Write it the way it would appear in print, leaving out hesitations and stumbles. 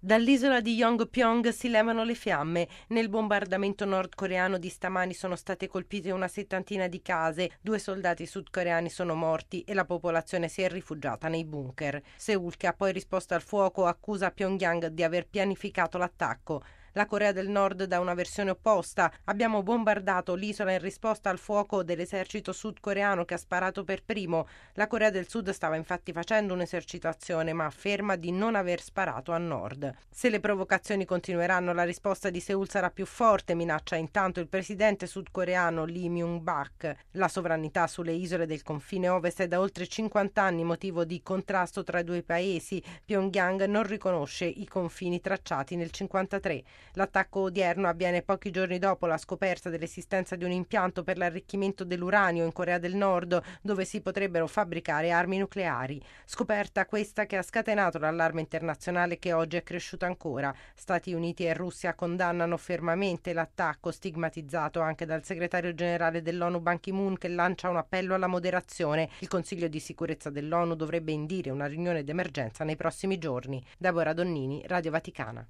Dall'isola di Yongpyong si levano le fiamme. Nel bombardamento nordcoreano di stamani sono state colpite una settantina di case, 2 soldati sudcoreani sono morti e la popolazione si è rifugiata nei bunker. Seul, che ha poi risposto al fuoco, accusa Pyongyang di aver pianificato l'attacco. La Corea del Nord dà una versione opposta. Abbiamo bombardato l'isola in risposta al fuoco dell'esercito sudcoreano che ha sparato per primo. La Corea del Sud stava infatti facendo un'esercitazione, ma afferma di non aver sparato a nord. Se le provocazioni continueranno, la risposta di Seul sarà più forte, minaccia intanto il presidente sudcoreano Lee Myung-bak. La sovranità sulle isole del confine ovest è da oltre 50 anni motivo di contrasto tra i due paesi. Pyongyang non riconosce i confini tracciati nel 1953. L'attacco odierno avviene pochi giorni dopo la scoperta dell'esistenza di un impianto per l'arricchimento dell'uranio in Corea del Nord, dove si potrebbero fabbricare armi nucleari. Scoperta questa che ha scatenato l'allarme internazionale, che oggi è cresciuto ancora. Stati Uniti e Russia condannano fermamente l'attacco, stigmatizzato anche dal segretario generale dell'ONU Ban Ki-moon, che lancia un appello alla moderazione. Il Consiglio di sicurezza dell'ONU dovrebbe indire una riunione d'emergenza nei prossimi giorni. Deborah Donnini, Radio Vaticana.